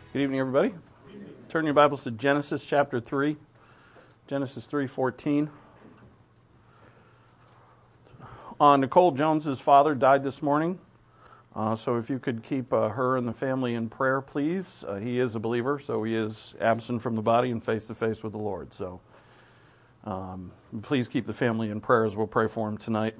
Good evening, everybody. Turn your Bibles to Genesis chapter 3. Genesis 3:14. Nicole Jones's father died this morning. So if you could keep her and the family in prayer, please. He is a believer, so he is absent from the body and face-to-face with the Lord. So please keep the family in prayer as we'll pray for him tonight.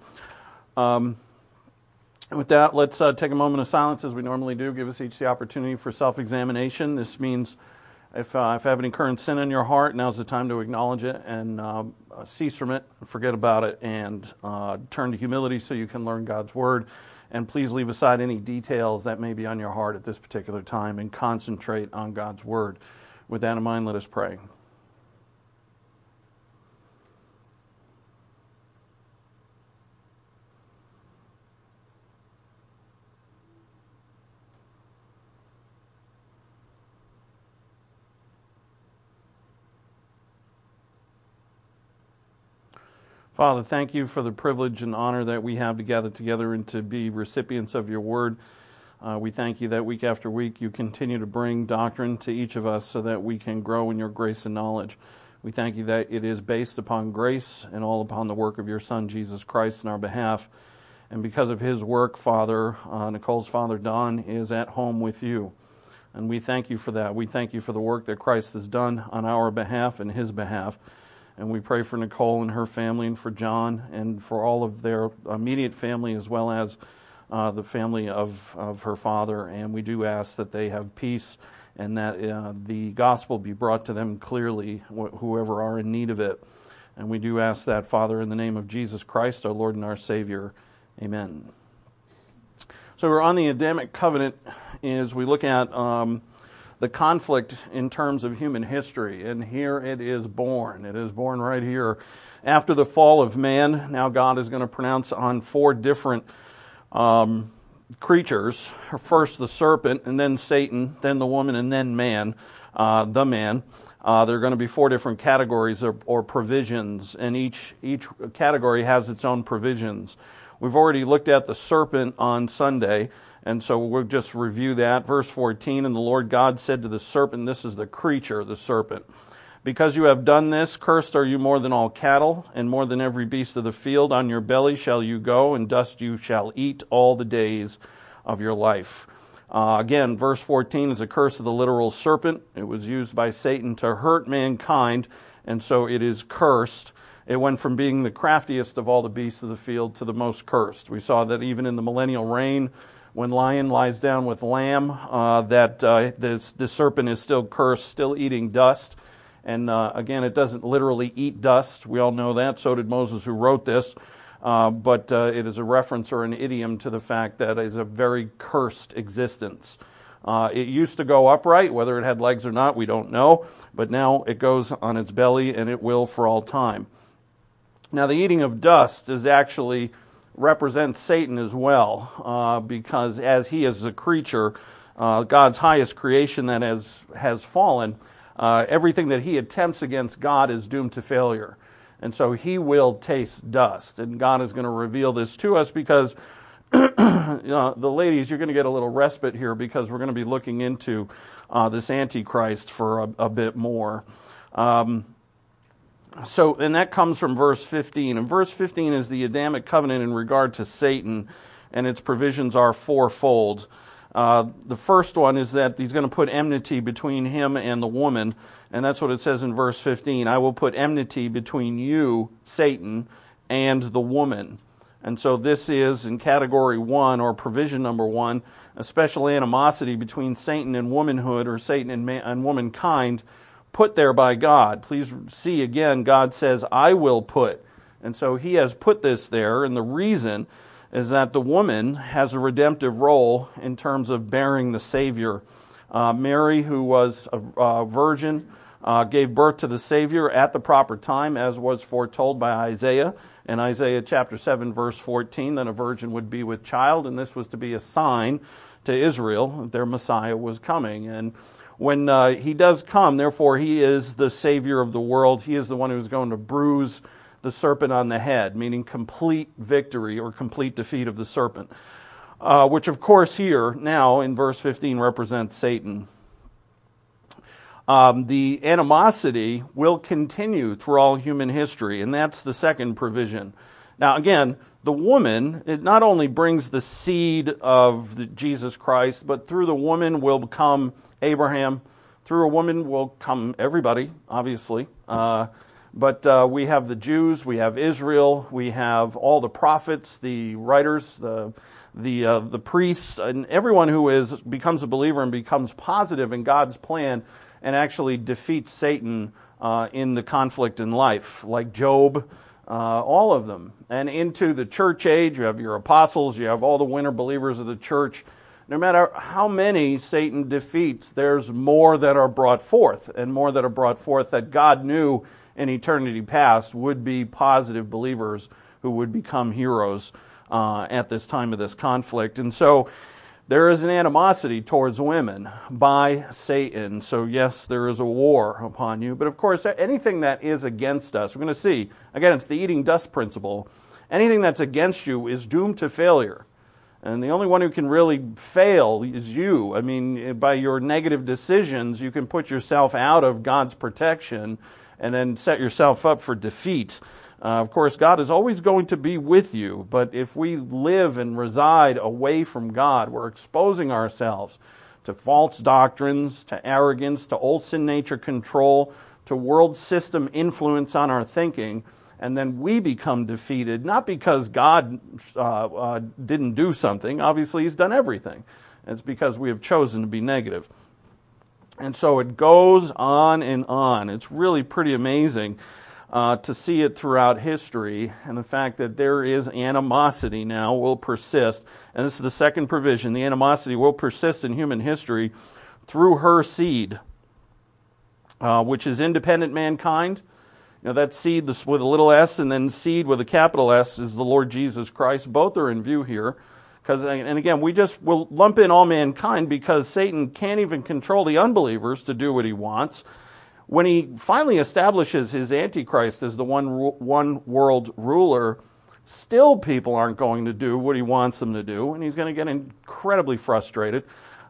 With that, let's take a moment of silence as we normally do. Give us each the opportunity for self-examination. This means if you have any current sin in your heart, now's the time to acknowledge it and cease from it, forget about it, and turn to humility so you can learn God's Word. And please leave aside any details that may be on your heart at this particular time and concentrate on God's Word. With that in mind, let us pray. Father, thank you for the privilege and honor that we have to gather together and to be recipients of your word. We thank you that week after week you continue to bring doctrine to each of us so that we can grow in your grace and knowledge. We thank you that it is based upon grace and all upon the work of your Son, Jesus Christ, in our behalf. And because of his work, Father, Nicole's father, Don, is at home with you. And we thank you for that. We thank you for the work that Christ has done on our behalf and his behalf. And we pray for Nicole and her family and for John and for all of their immediate family as well as the family of her father. And we do ask that they have peace and that the gospel be brought to them clearly, whoever are in need of it. And we do ask that, Father, in the name of Jesus Christ, our Lord and our Savior. Amen. So we're on the Adamic covenant as we look at the conflict in terms of human history, and here it is born. It is born right here. After the fall of man, now God is going to pronounce on four different creatures. First the serpent, and then Satan, then the woman, and then man, the man. There are going to be four different categories or provisions, and each category has its own provisions. We've already looked at the serpent on Sunday, and so we'll just review that. Verse 14, and the Lord God said to the serpent, this is the creature, the serpent, because you have done this, cursed are you more than all cattle, and more than every beast of the field. On your belly shall you go, and dust you shall eat all the days of your life. Again, verse 14 is a curse of the literal serpent. It was used by Satan to hurt mankind, and so it is cursed. It went from being the craftiest of all the beasts of the field to the most cursed. We saw that even in the millennial reign, when lion lies down with lamb, the serpent is still cursed, still eating dust. And again, it doesn't literally eat dust. We all know that. So did Moses, who wrote this. But it is a reference or an idiom to the fact that it is a very cursed existence. It used to go upright. Whether it had legs or not, we don't know. But now it goes on its belly, and it will for all time. Now, the eating of dust is actually represents Satan as well, because as he is a creature, God's highest creation that has fallen, everything that he attempts against God is doomed to failure. And so he will taste dust. And God is going to reveal this to us because, the ladies, you're going to get a little respite here because we're going to be looking into this Antichrist for a bit more. And that comes from verse 15. And verse 15 is the Adamic covenant in regard to Satan, and its provisions are fourfold. The first one is that he's going to put enmity between him and the woman, and that's what it says in verse 15. I will put enmity between you, Satan, and the woman. And so this is, in category 1, or provision number 1, a special animosity between Satan and womanhood, or Satan and womankind, put there by God. Please see again, God says, I will put. And so he has put this there, and the reason is that the woman has a redemptive role in terms of bearing the Savior. Mary, who was a virgin, gave birth to the Savior at the proper time, as was foretold by Isaiah. In Isaiah chapter 7, verse 14, that a virgin would be with child, and this was to be a sign to Israel that their Messiah was coming. And when he does come, therefore, he is the Savior of the world. He is the one who is going to bruise the serpent on the head, meaning complete victory or complete defeat of the serpent, which, of course, here now in verse 15 represents Satan. the animosity will continue through all human history, and that's the second provision. Now, again, the woman, it not only brings the seed of Jesus Christ, but through the woman will come Abraham. Through a woman will come everybody, obviously. But we have the Jews, we have Israel, we have all the prophets, the writers, the priests, and everyone who becomes a believer and becomes positive in God's plan and actually defeats Satan in the conflict in life, like Job, all of them. And into the church age, you have your apostles, you have all the winter believers of the church. No matter how many Satan defeats, there's more that are brought forth, and more that are brought forth that God knew in eternity past would be positive believers who would become heroes at this time of this conflict. And so there is an animosity towards women by Satan. So yes, there is a war upon you. But of course, anything that is against us, we're going to see, again, it's the eating dust principle. Anything that's against you is doomed to failure. And the only one who can really fail is you. I mean, by your negative decisions, you can put yourself out of God's protection and then set yourself up for defeat. Of course, God is always going to be with you, but if we live and reside away from God, we're exposing ourselves to false doctrines, to arrogance, to old sin nature control, to world system influence on our thinking, and then we become defeated, not because God didn't do something. Obviously, He's done everything. It's because we have chosen to be negative. And so it goes on and on. It's really pretty amazing to see it throughout history, and the fact that there is animosity now will persist. And this is the second provision. The animosity will persist in human history through her seed, which is independent mankind. You know, that seed with a little s and then seed with a capital S is the Lord Jesus Christ. Both are in view here. And again, we'll lump in all mankind because Satan can't even control the unbelievers to do what he wants. When he finally establishes his Antichrist as the one world ruler, still people aren't going to do what he wants them to do, and he's going to get incredibly frustrated.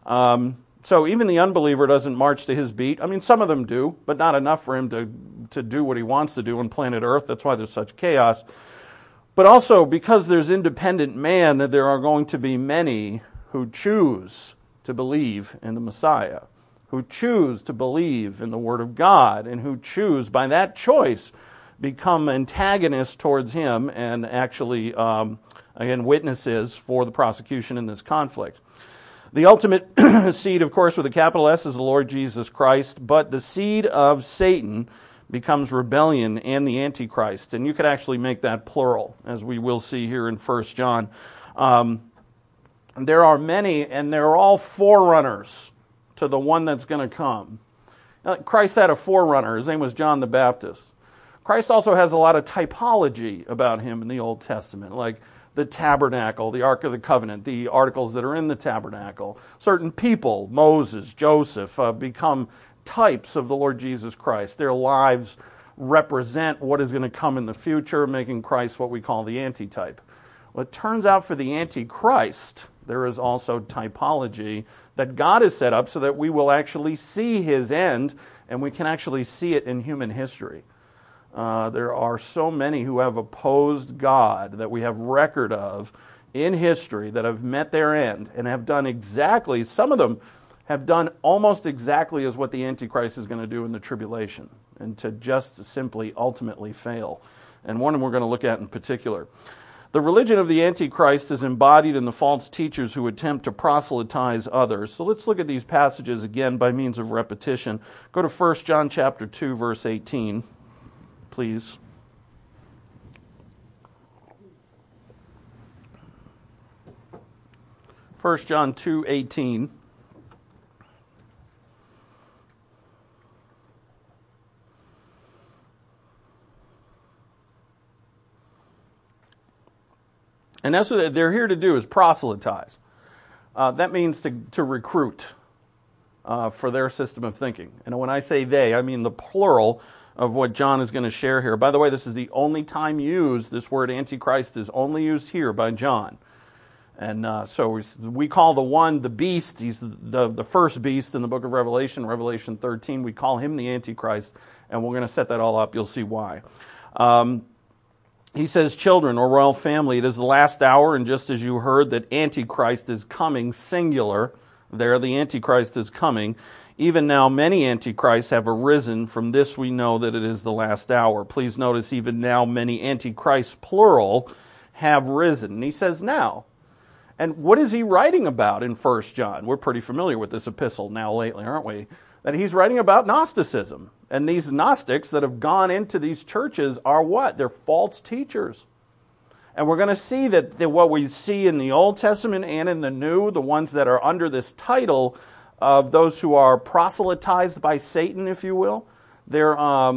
So even the unbeliever doesn't march to his beat. I mean, some of them do, but not enough for him to do what he wants to do on planet Earth. That's why there's such chaos. But also, because there's independent man, there are going to be many who choose to believe in the Messiah, who choose to believe in the Word of God, and who choose, by that choice, become antagonists towards him and actually, again, witnesses for the prosecution in this conflict. The ultimate seed, of course, with a capital S is the Lord Jesus Christ, but the seed of Satan becomes rebellion and the Antichrist. And you could actually make that plural, as we will see here in 1 John. There are many, and they're all forerunners to the one that's going to come. Now, Christ had a forerunner. His name was John the Baptist. Christ also has a lot of typology about him in the Old Testament, like the tabernacle, the Ark of the Covenant, the articles that are in the tabernacle. Certain people, Moses, Joseph, become types of the Lord Jesus Christ. Their lives represent what is going to come in the future, making Christ what we call the antitype. Well, it turns out for the Antichrist, there is also typology that God has set up so that we will actually see his end, and we can actually see it in human history. There are so many who have opposed God that we have record of in history that have met their end and have done exactly, some of them have done almost exactly as what the Antichrist is going to do in the tribulation, and to just simply ultimately fail. And one of them we're going to look at in particular. The religion of the Antichrist is embodied in the false teachers who attempt to proselytize others. So let's look at these passages again by means of repetition. Go to 1 John chapter 2, verse 18, please. 1 John 2:18. And that's what they're here to do, is proselytize. That means to recruit for their system of thinking. And when I say they, I mean the plural of what John is going to share here. By the way, this is the only time used, this word Antichrist is only used here by John. And so we call the one the beast. He's the first beast in the book of Revelation, Revelation 13. We call him the Antichrist, and we're going to set that all up. You'll see why. He says, children or royal family, it is the last hour, and just as you heard that Antichrist is coming, singular, there the Antichrist is coming, even now many Antichrists have arisen. From this we know that it is the last hour. Please notice, even now many Antichrists, plural, have risen. And he says now. And what is he writing about in 1 John? We're pretty familiar with this epistle now lately, aren't we? That he's writing about Gnosticism. And these Gnostics that have gone into these churches are what? They're false teachers. And we're going to see that what we see in the Old Testament and in the New, the ones that are under this title of those who are proselytized by Satan, if you will, they're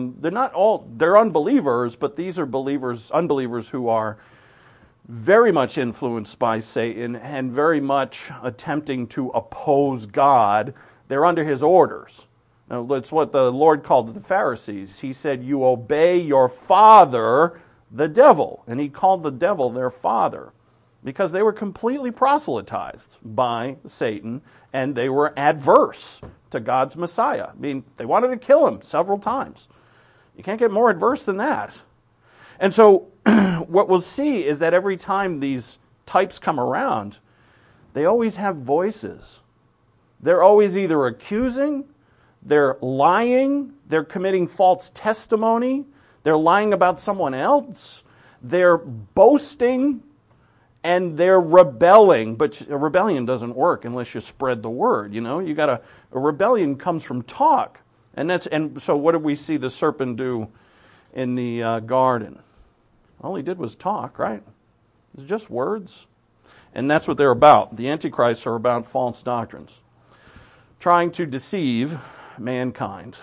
unbelievers, but these are unbelievers who are very much influenced by Satan and very much attempting to oppose God. They're under his orders. Now, that's what the Lord called the Pharisees. He said, you obey your father, the devil. And he called the devil their father because they were completely proselytized by Satan and they were adverse to God's Messiah. I mean, they wanted to kill him several times. You can't get more adverse than that. And so what we'll see is that every time these types come around, they always have voices. They're always either accusing, they're lying, they're committing false testimony, they're lying about someone else, they're boasting, and they're rebelling. But a rebellion doesn't work unless you spread the word. A rebellion comes from talk. And so what did we see the serpent do in the garden? All he did was talk, right? It's just words. And that's what they're about. The Antichrists are about false doctrines, trying to deceive mankind.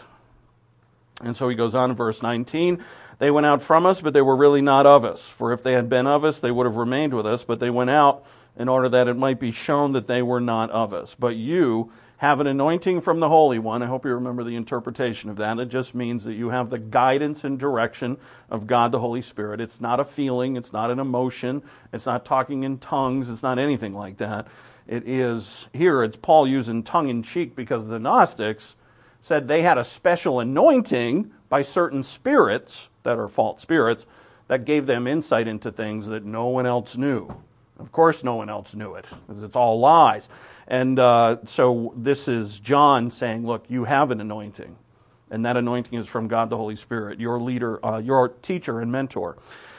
And so he goes on in verse 19, they went out from us, but they were really not of us. For if they had been of us, they would have remained with us, but they went out in order that it might be shown that they were not of us. But you have an anointing from the Holy One. I hope you remember the interpretation of that. It just means that you have the guidance and direction of God the Holy Spirit. It's not a feeling. It's not an emotion. It's not talking in tongues. It's not anything like that. It is, here it's Paul using tongue-in-cheek because the Gnostics said they had a special anointing by certain spirits that are false spirits that gave them insight into things that no one else knew. Of course no one else knew it, because it's all lies. And so this is John saying, look, you have an anointing. And that anointing is from God the Holy Spirit, your leader, your teacher and mentor.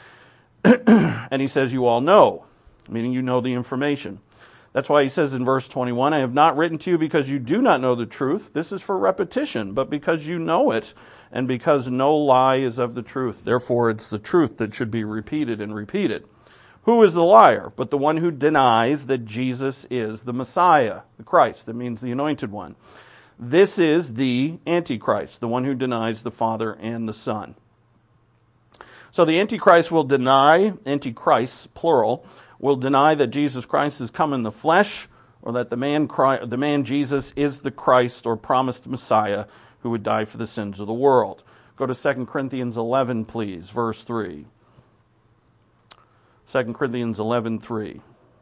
And he says, you all know, meaning you know the information. That's why he says in verse 21, I have not written to you because you do not know the truth. This is for repetition, but because you know it, and because no lie is of the truth. Therefore, it's the truth that should be repeated and repeated. Who is the liar but the one who denies that Jesus is the Messiah, the Christ? That means the anointed one. This is the Antichrist, the one who denies the Father and the Son. So the Antichrist will deny, Antichrists, plural, will deny that Jesus Christ has come in the flesh, or that the man Jesus is the Christ or promised Messiah who would die for the sins of the world. Go to 2 Corinthians 11, please, verse 3. 2 Corinthians 11:3.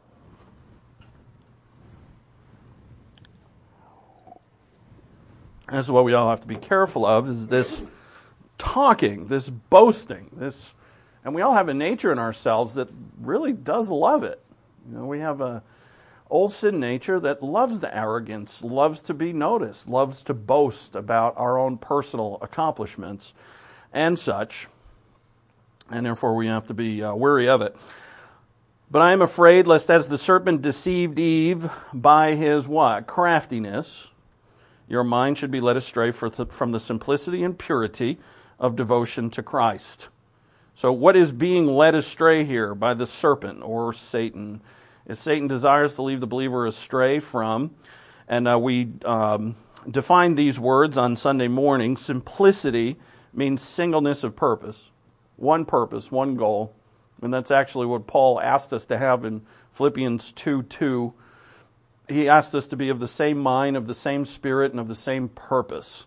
This is what we all have to be careful of, is this talking, this boasting, this, and we all have a nature in ourselves that really does love it. We have a old sin nature that loves the arrogance, loves to be noticed, loves to boast about our own personal accomplishments and such. And therefore we have to be wary of it. But I am afraid lest as the serpent deceived Eve by his what? Craftiness, your mind should be led astray from the simplicity and purity of devotion to Christ. So what is being led astray here by the serpent or Satan? Is Satan desires to lead the believer astray from, and we define these words on Sunday morning. Simplicity means singleness of purpose, one goal. And that's actually what Paul asked us to have in Philippians 2:2. He asked us to be of the same mind, of the same spirit, and of the same purpose.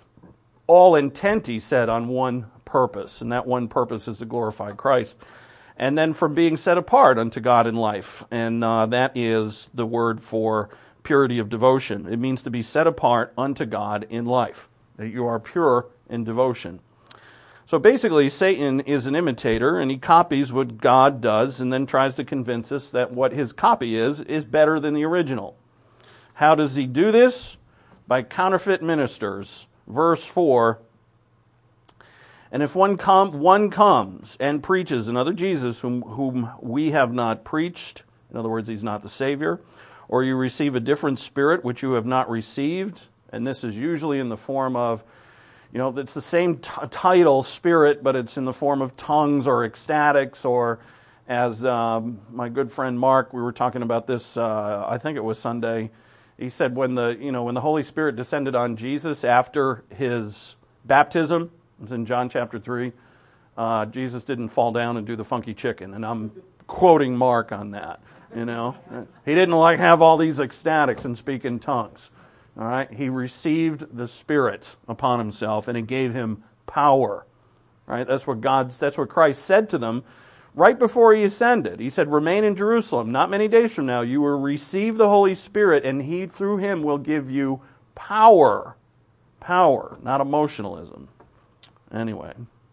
All intent, he said, on one purpose. And that one purpose is to glorify Christ. and then from being set apart unto God in life. And that is the word for purity of devotion. It means to be set apart unto God in life, that you are pure in devotion. So basically, Satan is an imitator, and he copies what God does and then tries to convince us that what his copy is better than the original. How does he do this? By counterfeit ministers. Verse 4, and if one comes and preaches another Jesus whom we have not preached, in other words, he's not the Savior, or you receive a different spirit which you have not received, and this is usually in the form of, it's the same title, spirit, but it's in the form of tongues or ecstatics, or as my good friend Mark, we were talking about this, I think it was Sunday, he said when the Holy Spirit descended on Jesus after his baptism, it's in John chapter 3, Jesus didn't fall down and do the funky chicken, and I'm quoting Mark on that, He didn't have all these ecstatics and speak in tongues. All right, he received the Spirit upon himself, and it gave him power. Right, that's what Christ said to them right before he ascended. He said, "Remain in Jerusalem. Not many days from now, you will receive the Holy Spirit, and he through him will give you power." Power, not emotionalism. Anyway,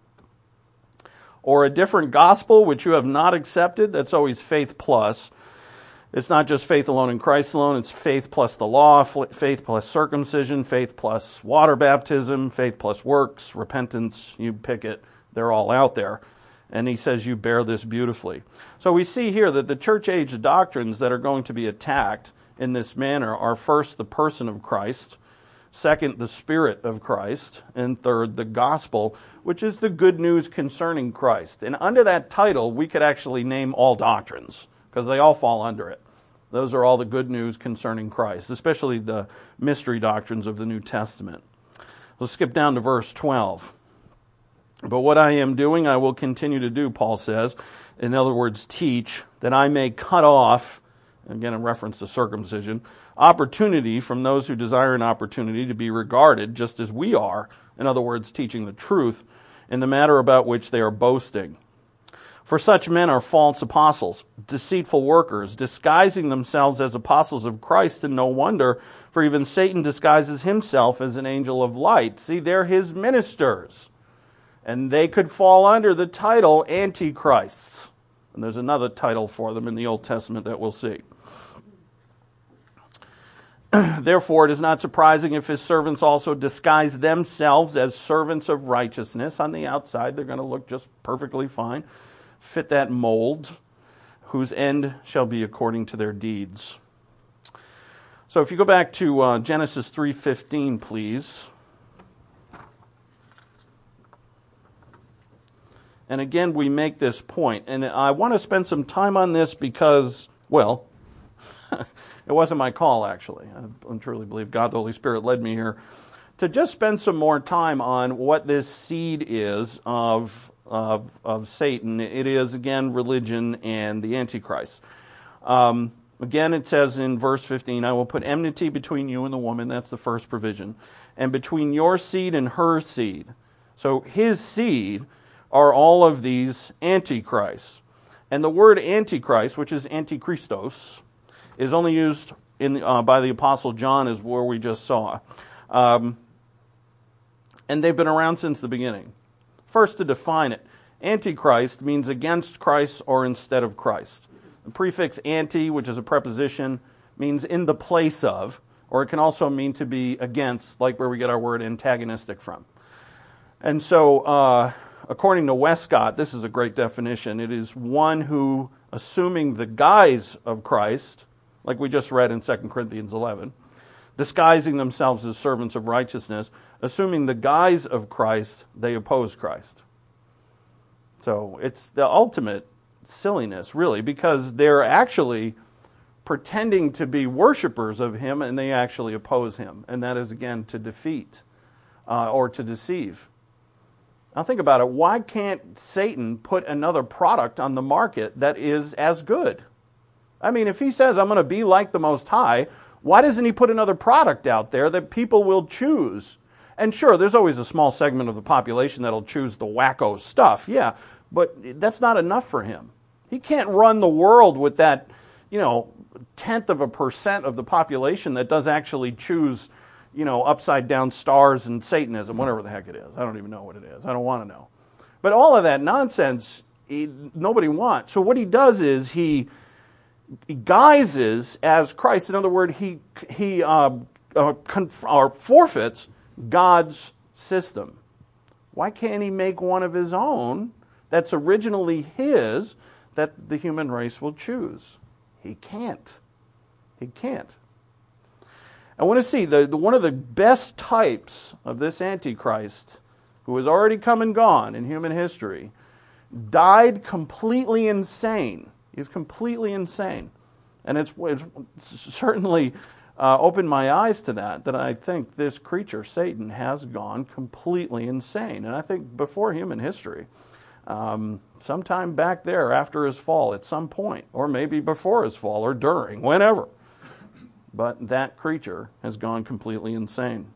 or a different gospel which you have not accepted. That's always faith plus. It's not just faith alone in Christ alone. It's faith plus the law, faith plus circumcision, faith plus water baptism, faith plus works, repentance. You pick it. They're all out there. And he says you bear this beautifully. So we see here that the church age doctrines that are going to be attacked in this manner are first the person of Christ, second the Spirit of Christ, and third the gospel, which is the good news concerning Christ. And under that title, we could actually name all doctrines, because they all fall under it. Those are all the good news concerning Christ, especially the mystery doctrines of the New Testament. Let's skip down to verse 12. But what I am doing, I will continue to do, Paul says. In other words, teach, that I may cut off, again in reference to circumcision, opportunity from those who desire an opportunity to be regarded just as we are. In other words, teaching the truth in the matter about which they are boasting. For such men are false apostles, deceitful workers, disguising themselves as apostles of Christ, and no wonder, for even Satan disguises himself as an angel of light. See, they're his ministers, and they could fall under the title Antichrists. And there's another title for them in the Old Testament that we'll see. Therefore, it is not surprising if his servants also disguise themselves as servants of righteousness. On the outside, they're going to look just perfectly fine, fit that mold, whose end shall be according to their deeds. So if you go back to Genesis 3:15, please. And again, we make this point, and I want to spend some time on this because, well, it wasn't my call, actually. I truly believe God, the Holy Spirit, led me here to just spend some more time on what this seed is of Satan. It is, again, religion and the Antichrist. Again, it says in verse 15, I will put enmity between you and the woman. That's the first provision. And between your seed and her seed. So his seed are all of these antichrists. And the word antichrist, which is antichristos, is only used by the Apostle John, as where we just saw. And they've been around since the beginning. First, to define it, Antichrist means against Christ or instead of Christ. The prefix anti, which is a preposition, means in the place of, or it can also mean to be against, like where we get our word antagonistic from. And so, according to Westcott, this is a great definition. It is one who, assuming the guise of Christ, like we just read in 2 Corinthians 11, disguising themselves as servants of righteousness, assuming the guise of Christ, they oppose Christ. So it's the ultimate silliness, really, because they're actually pretending to be worshipers of him, and they actually oppose him. And that is, again, to defeat or to deceive. Now think about it. Why can't Satan put another product on the market that is as good? I mean, if he says, I'm going to be like the Most High, why doesn't he put another product out there that people will choose? And sure, there's always a small segment of the population that'll choose the wacko stuff, yeah, but that's not enough for him. He can't run the world with that, 0.1% of the population that does actually choose, upside down stars and Satanism, whatever the heck it is. I don't even know what it is. I don't want to know. But all of that nonsense, nobody wants. So what he does is he guises as Christ. In other words, he forfeits God's system. Why can't he make one of his own that's originally his that the human race will choose? He can't. He can't. I want to see one of the best types of this Antichrist, who has already come and gone in human history, died completely insane. He's completely insane. And it's certainly opened my eyes to that I think this creature, Satan, has gone completely insane. And I think before human history, sometime back there after his fall at some point, or maybe before his fall or during, whenever. But that creature has gone completely insane.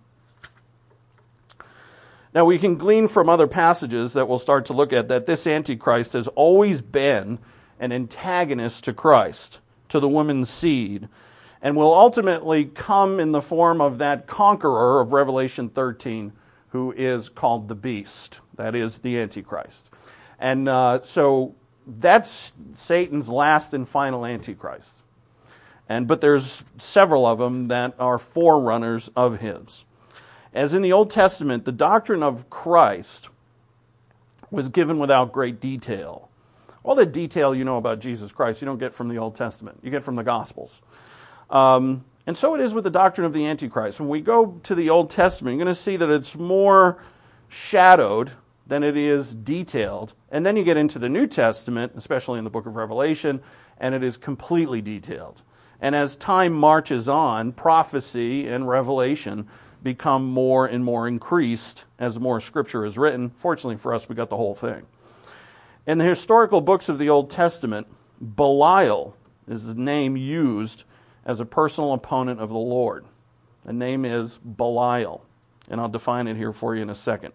Now we can glean from other passages that we'll start to look at that this Antichrist has always been an antagonist to Christ, to the woman's seed, and will ultimately come in the form of that conqueror of Revelation 13, who is called the beast. That is the Antichrist. And so that's Satan's last and final Antichrist. But there's several of them that are forerunners of his. As in the Old Testament, the doctrine of Christ was given without great detail. All the detail you know about Jesus Christ, you don't get from the Old Testament. You get from the Gospels. And so it is with the doctrine of the Antichrist. When we go to the Old Testament, you're going to see that it's more shadowed than it is detailed. And then you get into the New Testament, especially in the book of Revelation, and it is completely detailed. And as time marches on, prophecy and revelation become more and more increased as more scripture is written. Fortunately for us, we got the whole thing. In the historical books of the Old Testament, Belial is the name used as a personal opponent of the Lord. The name is Belial, and I'll define it here for you in a second.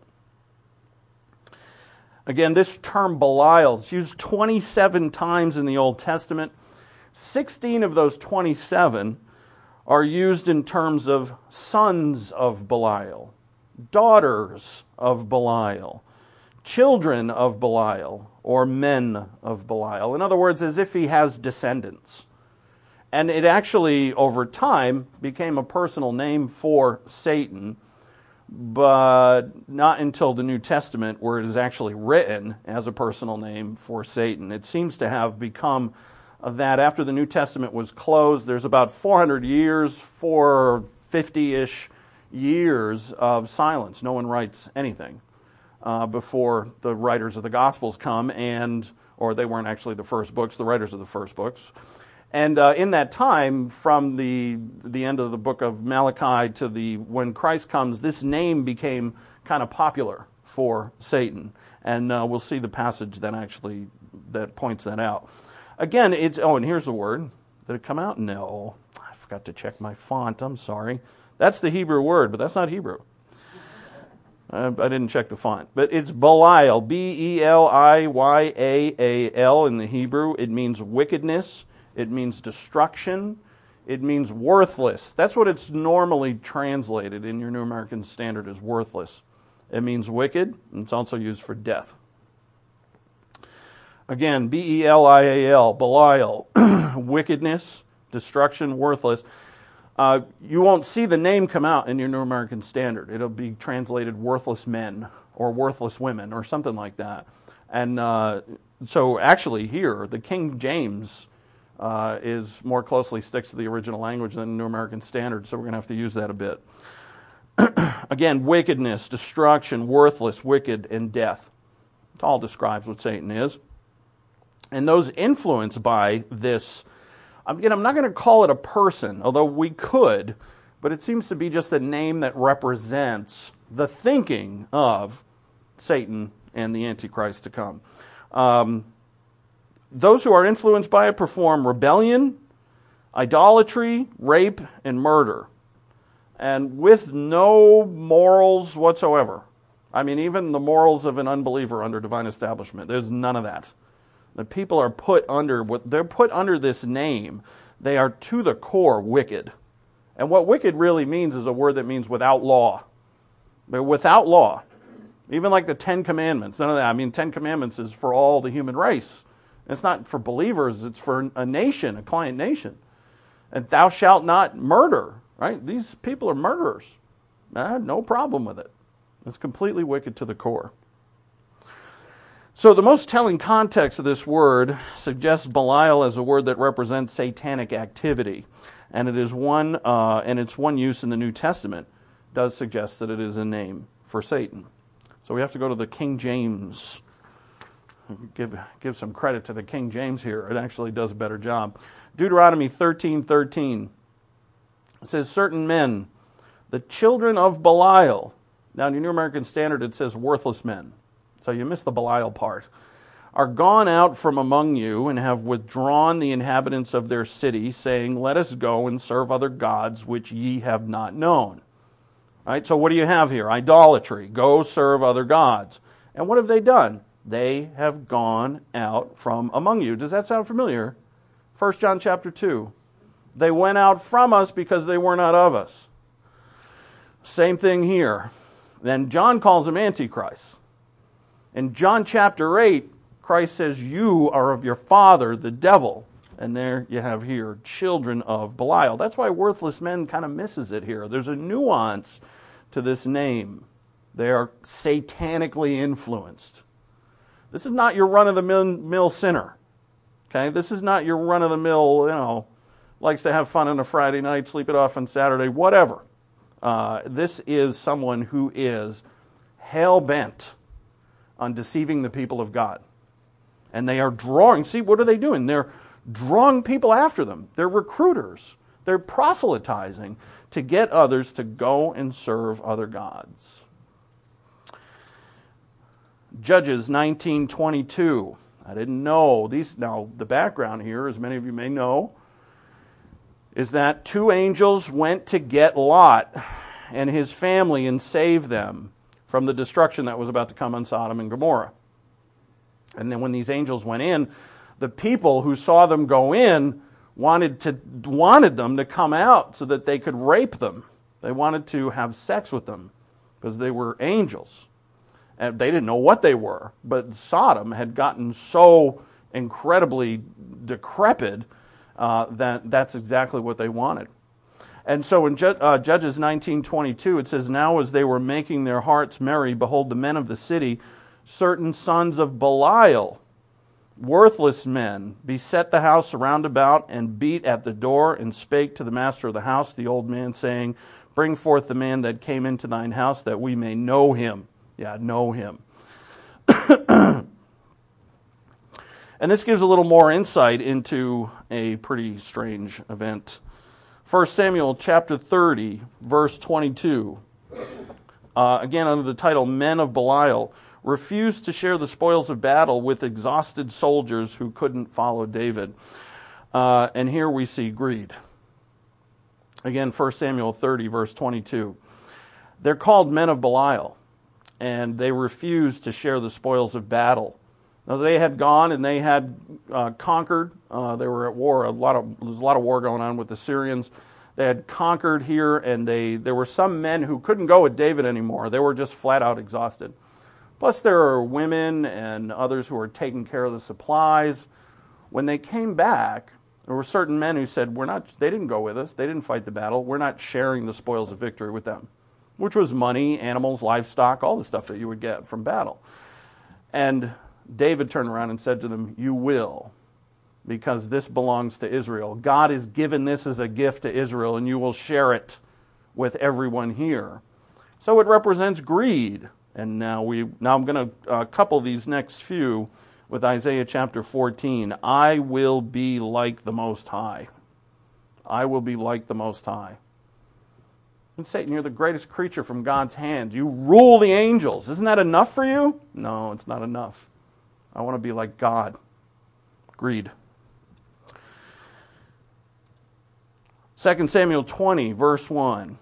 Again, this term Belial is used 27 times in the Old Testament. 16 of those 27 are used in terms of sons of Belial, daughters of Belial, children of Belial, or men of Belial. In other words, as if he has descendants. And it actually, over time, became a personal name for Satan, but not until the New Testament where it is actually written as a personal name for Satan. It seems to have become that after the New Testament was closed, there's about 400 years, 450-ish years of silence. No one writes anything before the writers of the Gospels come, or they weren't actually the first books, the writers of the first books. And in that time, from the end of the book of Malachi to when Christ comes, this name became kind of popular for Satan. And we'll see the passage that points that out. Again, and here's the word. Did it come out? No. I forgot to check my font. I'm sorry. That's the Hebrew word, but that's not Hebrew. I didn't check the font. But it's Belial, Beliyaal in the Hebrew. It means wickedness. It means destruction. It means worthless. That's what it's normally translated in your New American Standard as worthless. It means wicked, and it's also used for death. Again, Belial, Belial, wickedness, destruction, worthless. You won't see the name come out in your New American Standard. It'll be translated worthless men or worthless women or something like that. And so actually here, the King James is more closely sticks to the original language than the New American Standard, so we're going to have to use that a bit. Again, wickedness, destruction, worthless, wicked, and death. It all describes what Satan is. And those influenced by this, again, I'm not going to call it a person, although we could, but it seems to be just a name that represents the thinking of Satan and the Antichrist to come. Those who are influenced by it perform rebellion, idolatry, rape, and murder, and with no morals whatsoever. I mean, even the morals of an unbeliever under divine establishment, there's none of that. The people are put under this name. They are to the core wicked. And what wicked really means is a word that means without law. They're without law. Even like the Ten Commandments. None of that. I mean, 10 Commandments is for all the human race. It's not for believers. It's for a nation, a client nation. And thou shalt not murder. Right? These people are murderers. I have no problem with it. It's completely wicked to the core. So the most telling context of this word suggests Belial as a word that represents satanic activity. And it is its one use in the New Testament does suggest that it is a name for Satan. So we have to go to the King James. Give some credit to the King James here. It actually does a better job. Deuteronomy 13:13. It says, certain men, the children of Belial. Now in your New American Standard it says worthless men. So you missed the Belial part. Are gone out from among you and have withdrawn the inhabitants of their city, saying, let us go and serve other gods which ye have not known. Right? So what do you have here? Idolatry. Go serve other gods. And what have they done? They have gone out from among you. Does that sound familiar? 1 John chapter 2. They went out from us because they were not of us. Same thing here. Then John calls them antichrists. In John chapter 8, Christ says, you are of your father, the devil. And there you have here, children of Belial. That's why worthless men kind of misses it here. There's a nuance to this name. They are satanically influenced. This is not your run-of-the-mill sinner. Okay? This is not your run-of-the-mill, likes to have fun on a Friday night, sleep it off on Saturday, whatever. This is someone who is hell-bent on deceiving the people of God. And they are drawing, see, what are they doing? They're drawing people after them. They're recruiters. They're proselytizing to get others to go and serve other gods. Judges 19:22. I didn't know these. Now, the background here, as many of you may know, is that 2 angels went to get Lot and his family and save them from the destruction that was about to come on Sodom and Gomorrah. And then when these angels went in, the people who saw them go in wanted them to come out so that they could rape them. They wanted to have sex with them because they were angels. And they didn't know what they were, but Sodom had gotten so incredibly decrepit that that's exactly what they wanted. And so in Judges 19:22, it says, now as they were making their hearts merry, behold, the men of the city, certain sons of Belial, worthless men, beset the house round about and beat at the door and spake to the master of the house, the old man, saying, bring forth the man that came into thine house that we may know him. Yeah, know him. And this gives a little more insight into a pretty strange event. 1 Samuel chapter 30, verse 22. Again, under the title, Men of Belial, refused to share the spoils of battle with exhausted soldiers who couldn't follow David. And here we see greed. Again, 1 Samuel 30, verse 22. They're called men of Belial, and they refused to share the spoils of battle. Now, they had gone and they had conquered. They were at war. There was a lot of war going on with the Syrians. They had conquered here, and there were some men who couldn't go with David anymore. They were just flat out exhausted. Plus, there are women and others who were taking care of the supplies. When they came back, there were certain men who said, they didn't go with us. They didn't fight the battle. We're not sharing the spoils of victory with them, which was money, animals, livestock, all the stuff that you would get from battle. And David turned around and said to them, you will, because this belongs to Israel. God has given this as a gift to Israel, and you will share it with everyone here. So it represents greed. And now I'm going to couple these next few with Isaiah chapter 14. I will be like the Most High. I will be like the Most High. And Satan, you're the greatest creature from God's hand. You rule the angels. Isn't that enough for you? No, it's not enough. I want to be like God. Greed. 2 Samuel 20, verse 1.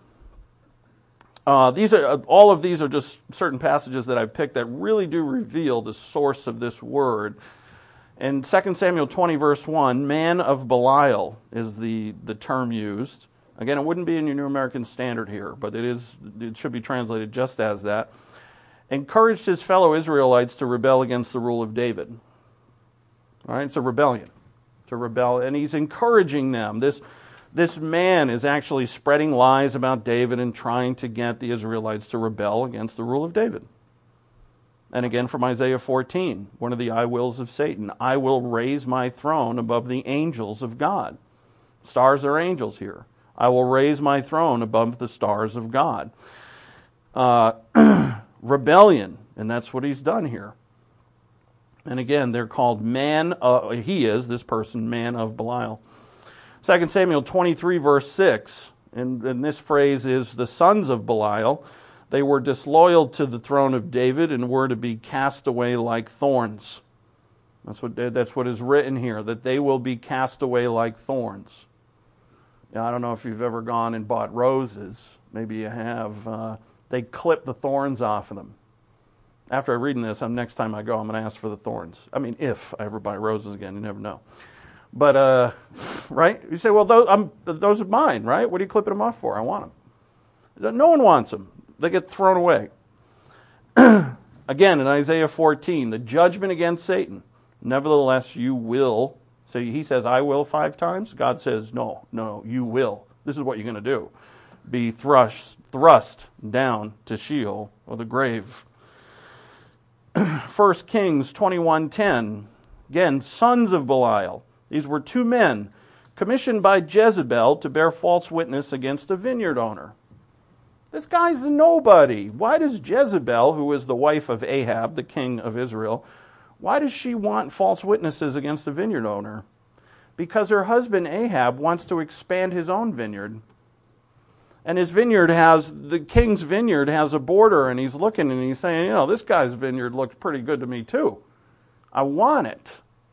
All of these are just certain passages that I've picked that really do reveal the source of this word. In 2 Samuel 20, verse 1, man of Belial is the term used. Again, it wouldn't be in your New American Standard here, but it should be translated just as that. Encouraged his fellow Israelites to rebel against the rule of David. All right, it's a rebellion. To rebel, and he's encouraging them. This man is actually spreading lies about David and trying to get the Israelites to rebel against the rule of David. And again from Isaiah 14, one of the I wills of Satan. I will raise my throne above the angels of God. Stars are angels here. I will raise my throne above the stars of God. Rebellion, and that's what he's done here. And again, they're called this person, man of Belial. 2 Samuel 23, verse 6, and this phrase is the sons of Belial. They were disloyal to the throne of David and were to be cast away like thorns. That's what is written here, that they will be cast away like thorns. Now, I don't know if you've ever gone and bought roses. Maybe you have. They clip the thorns off of them. After I'm reading this, next time I go, I'm going to ask for the thorns. I mean, if I ever buy roses again, you never know. But, right? You say, well, those are mine, right? What are you clipping them off for? I want them. No one wants them. They get thrown away. Again, in Isaiah 14, the judgment against Satan. Nevertheless, you will. So he says, I will 5 times. God says, no, you will. This is what you're going to do. Be thrust down to Sheol, or the grave. 1 Kings 21:10. Again, sons of Belial. These were 2 men commissioned by Jezebel to bear false witness against a vineyard owner. This guy's a nobody. Why does Jezebel, who is the wife of Ahab, the king of Israel, why does she want false witnesses against a vineyard owner? Because her husband Ahab wants to expand his own vineyard. And the king's vineyard has a border, and he's looking and he's saying, this guy's vineyard looks pretty good to me too. I want it.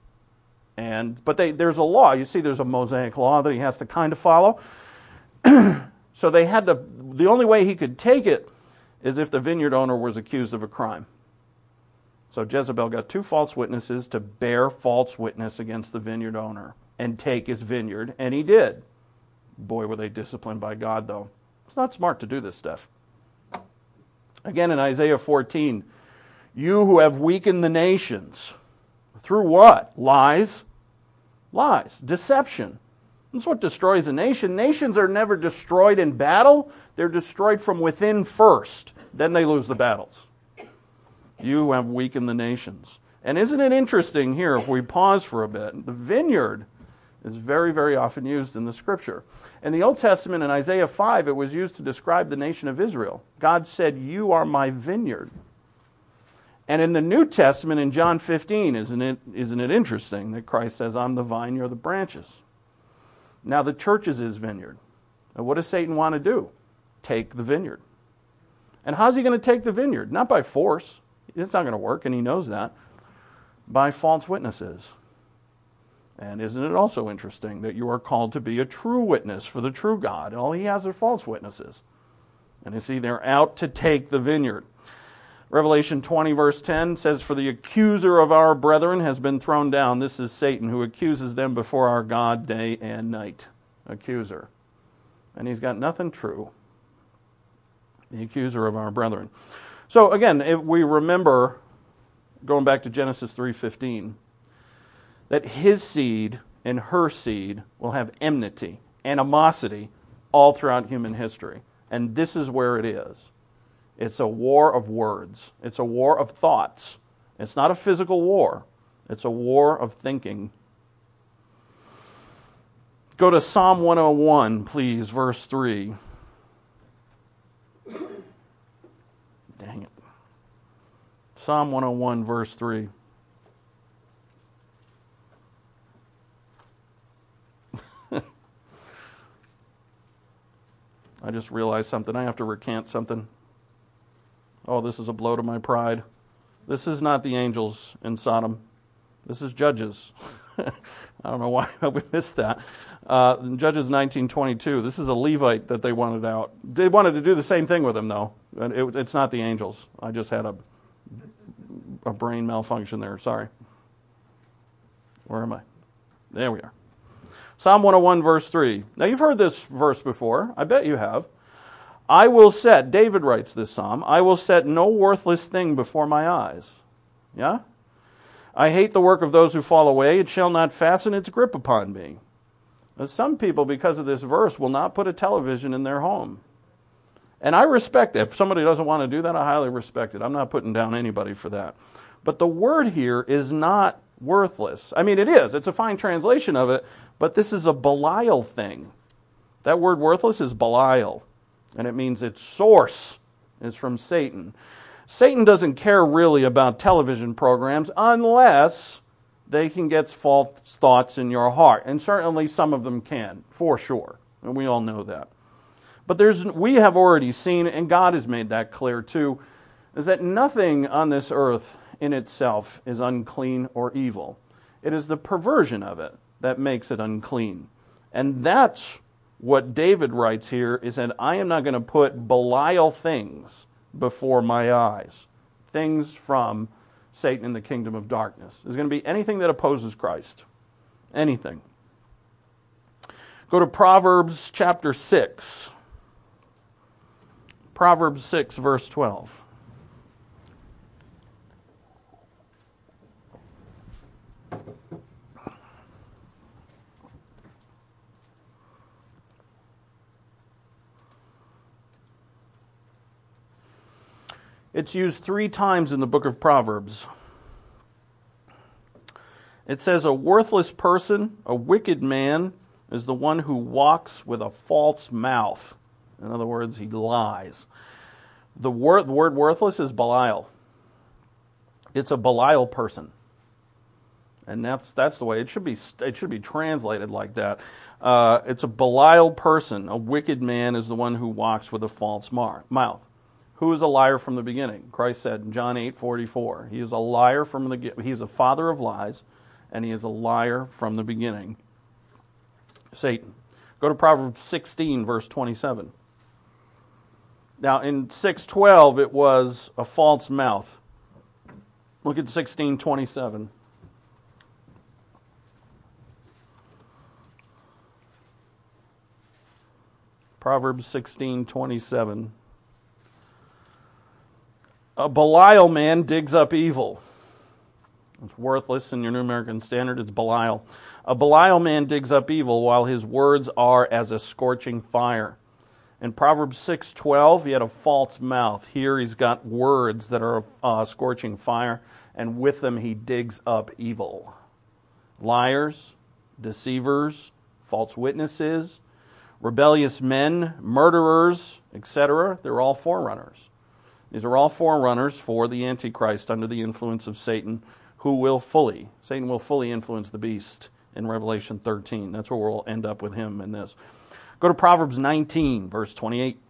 But there's a law. You see, there's a Mosaic law that he has to kind of follow. So the only way he could take it is if the vineyard owner was accused of a crime. So Jezebel got 2 false witnesses to bear false witness against the vineyard owner and take his vineyard, and he did. Boy, were they disciplined by God, though. It's not smart to do this stuff. Again, in Isaiah 14, you who have weakened the nations, through what? Lies, deception. That's what destroys a nation. Nations are never destroyed in battle. They're destroyed from within first. Then they lose the battles. You have weakened the nations. And isn't it interesting here, if we pause for a bit, the vineyard is very, very often used in the Scripture. In the Old Testament, in Isaiah 5, it was used to describe the nation of Israel. God said, you are my vineyard. And in the New Testament, in John 15, isn't it interesting that Christ says, I'm the vine, you're the branches. Now the church is his vineyard. And what does Satan want to do? Take the vineyard. And how's he going to take the vineyard? Not by force. It's not going to work, and he knows that. By false witnesses. And isn't it also interesting that you are called to be a true witness for the true God? All he has are false witnesses. And you see, they're out to take the vineyard. Revelation 20, verse 10 says, for the accuser of our brethren has been thrown down. This is Satan, who accuses them before our God day and night. Accuser. And he's got nothing true. The accuser of our brethren. So again, if we remember, going back to Genesis 3:15, that his seed and her seed will have enmity, animosity, all throughout human history. And this is where it is. It's a war of words. It's a war of thoughts. It's not a physical war. It's a war of thinking. Go to Psalm 101, please, verse 3. Dang it. Psalm 101, verse 3. I just realized something. I have to recant something. Oh, this is a blow to my pride. This is not the angels in Sodom. This is Judges. I don't know why we missed that. In Judges 19:22, this is a Levite that they wanted out. They wanted to do the same thing with him, though. It's not the angels. I just had a brain malfunction there. Sorry. Where am I? There we are. Psalm 101, verse 3. Now, you've heard this verse before. I bet you have. I will set, David writes this psalm, I will set no worthless thing before my eyes. Yeah? I hate the work of those who fall away. It shall not fasten its grip upon me. Now, some people, because of this verse, will not put a television in their home. And I respect that. If somebody doesn't want to do that, I highly respect it. I'm not putting down anybody for that. But the word here is not worthless. I mean, it is. It's a fine translation of it, but this is a Belial thing. That word worthless is Belial, and it means its source is from Satan. Satan doesn't care really about television programs unless they can get false thoughts in your heart. And certainly some of them can, for sure. And we all know that. But we have already seen, and God has made that clear too, is that nothing on this earth in itself is unclean or evil. It is the perversion of it that makes it unclean. And that's what David writes here, is that I am not going to put Belial things before my eyes. Things from Satan in the kingdom of darkness. There's going to be anything that opposes Christ. Anything. Go to Proverbs chapter 6. Proverbs 6, verse 12. It's used 3 times in the book of Proverbs. It says, a worthless person, a wicked man, is the one who walks with a false mouth. In other words, he lies. The word worthless is Belial. It's a Belial person. And that's the way it should be translated like that. It's a Belial person. A wicked man is the one who walks with a false mouth. Who is a liar from the beginning? Christ said in John 8:44. He is a liar he's a father of lies, and he is a liar from the beginning. Satan. Go to Proverbs 16, verse 27. Now, in 6:12, it was a false mouth. Look at 16:27. Proverbs 16:27. A Belial man digs up evil. It's worthless in your New American Standard. It's Belial. A Belial man digs up evil while his words are as a scorching fire. In Proverbs 6:12, he had a false mouth. Here he's got words that are scorching fire, and with them he digs up evil. Liars, deceivers, false witnesses, rebellious men, murderers, etc. They're all forerunners. These are all forerunners for the Antichrist under the influence of Satan, Satan will fully influence the beast in Revelation 13. That's where we'll end up with him in this. Go to Proverbs 19, verse 28.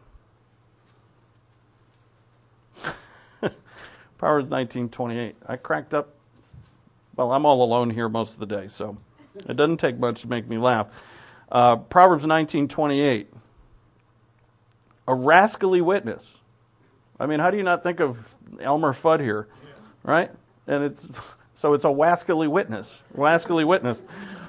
Proverbs 19:28. I cracked up. Well, I'm all alone here most of the day, so it doesn't take much to make me laugh. Proverbs 19:28. A rascally witness. I mean, how do you not think of Elmer Fudd here, right? And it's a wascally witness. Wascally witness.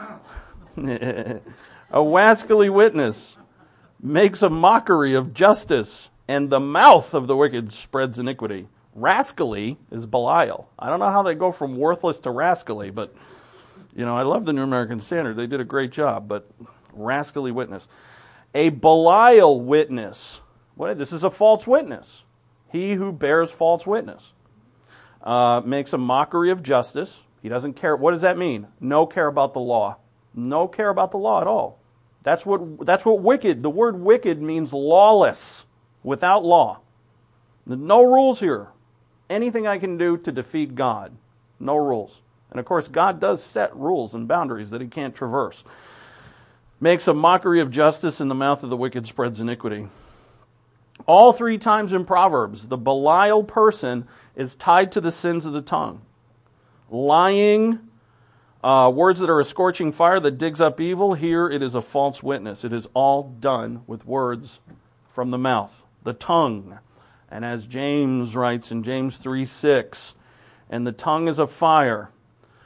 A wascally witness makes a mockery of justice, and the mouth of the wicked spreads iniquity. Rascally is Belial. I don't know how they go from worthless to rascally, but I love the New American Standard. They did a great job, but rascally witness. A Belial witness. This is a false witness. He who bears false witness makes a mockery of justice. He doesn't care. What does that mean? No care about the law. No care about the law at all. That's what wicked. The word wicked means lawless, without law. There's no rules here. Anything I can do to defeat God. No rules. And of course, God does set rules and boundaries that he can't traverse. Makes a mockery of justice, and the mouth of the wicked spreads iniquity. All 3 times in Proverbs, the Belial person is tied to the sins of the tongue. Lying, words that are a scorching fire that digs up evil. Here it is a false witness. It is all done with words from the mouth, the tongue. And as James writes in James 3:6, and the tongue is a fire,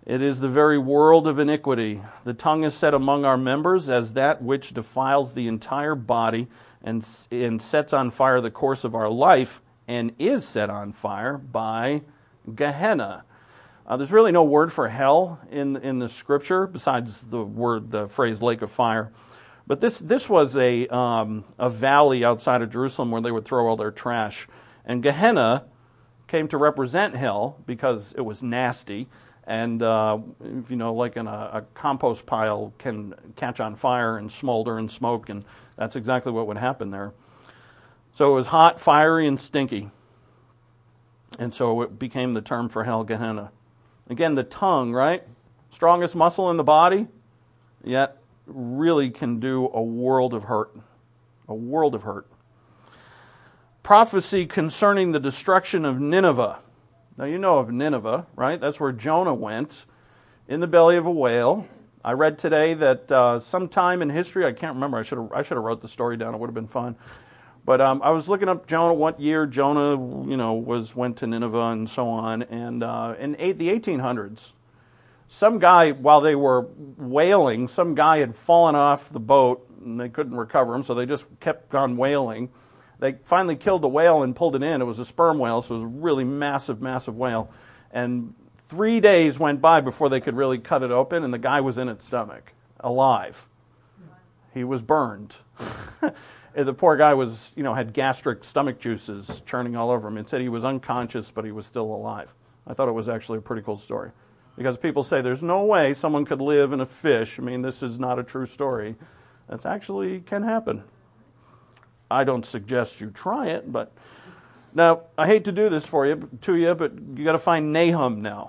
It is the very world of iniquity. The tongue is set among our members as that which defiles the entire body and sets on fire the course of our life and is set on fire by Gehenna. There's really no word for hell in the scripture besides the phrase lake of fire. But this was a valley outside of Jerusalem where they would throw all their trash. And Gehenna came to represent hell because it was nasty. And, if you know, like a compost pile can catch on fire and smolder and smoke, and that's exactly what would happen there. So it was hot, fiery, and stinky. And so it became the term for hell, Gehenna. Again, the tongue, right? Strongest muscle in the body, yet really can do a world of hurt. A world of hurt. Prophecy concerning the destruction of Nineveh. Now, you know of Nineveh, right? That's where Jonah went, in the belly of a whale. I read today that sometime in history, I can't remember, I should have wrote the story down, it would have been fun. But I was looking up Jonah, what year Jonah, went to Nineveh and so on. And in the 1800s, some guy, while they were whaling, some guy had fallen off the boat, and they couldn't recover him, so they just kept on whaling. They finally killed the whale and pulled it in. It was a sperm whale, so it was a really massive, massive whale. And 3 days went by before they could really cut it open, and the guy was in its stomach, alive. He was burned. The poor guy had gastric stomach juices churning all over him. It said he was unconscious, but he was still alive. I thought it was actually a pretty cool story. Because people say there's no way someone could live in a fish. I mean, this is not a true story. That actually can happen. I don't suggest you try it, but now I hate to do this to you, but you got to find Nahum now.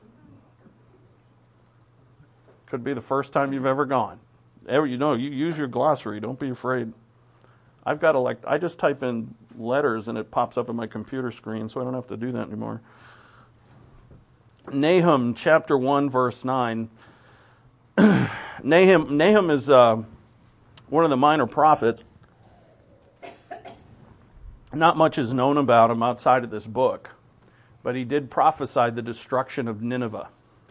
Could be the first time you've ever gone. You use your glossary. Don't be afraid. I just type in letters and it pops up on my computer screen, so I don't have to do that anymore. Nahum chapter 1, verse 9. Nahum is one of the minor prophets. Not much is known about him outside of this book, but he did prophesy the destruction of Nineveh.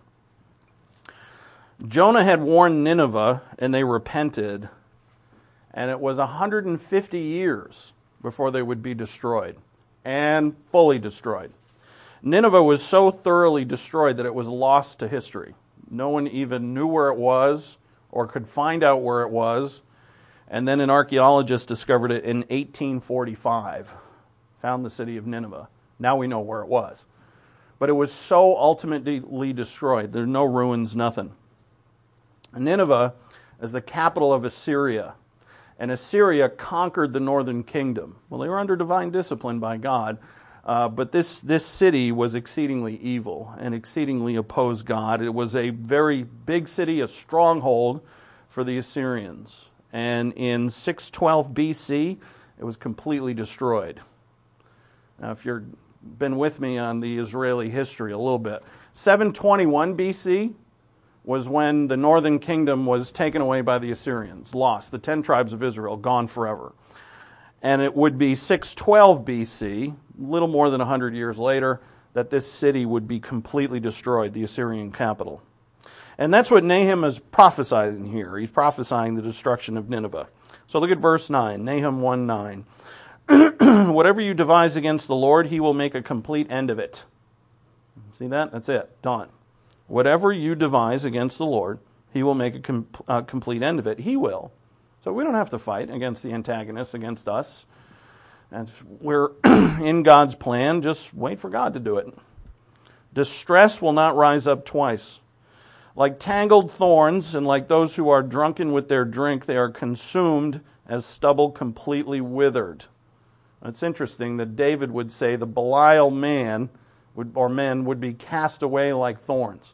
Jonah had warned Nineveh, and they repented, and it was 150 years before they would be destroyed, and fully destroyed. Nineveh was so thoroughly destroyed that it was lost to history. No one even knew where it was or could find out where it was. And then an archaeologist discovered it in 1845, found the city of Nineveh. Now we know where it was. But it was so ultimately destroyed. There are no ruins, nothing. Nineveh is the capital of Assyria. And Assyria conquered the northern kingdom. Well, they were under divine discipline by God. But this city was exceedingly evil and exceedingly opposed God. It was a very big city, a stronghold for the Assyrians. And in 612 BC, it was completely destroyed. Now, if you've been with me on the Israeli history a little bit, 721 BC was when the northern kingdom was taken away by the Assyrians, lost. The 10 tribes of Israel, gone forever. And it would be 612 BC, a little more than 100 years later, that this city would be completely destroyed, the Assyrian capital. And that's what Nahum is prophesying here. He's prophesying the destruction of Nineveh. So look at verse 9, Nahum 1:9. Whatever you devise against the Lord, he will make a complete end of it. See that? That's it. Done. Whatever you devise against the Lord, he will make a complete end of it. He will. So we don't have to fight against the antagonists, against us. And we're in God's plan. Just wait for God to do it. Distress will not rise up twice. Like tangled thorns, and like those who are drunken with their drink, they are consumed as stubble completely withered. It's interesting that David would say the Belial men would be cast away like thorns.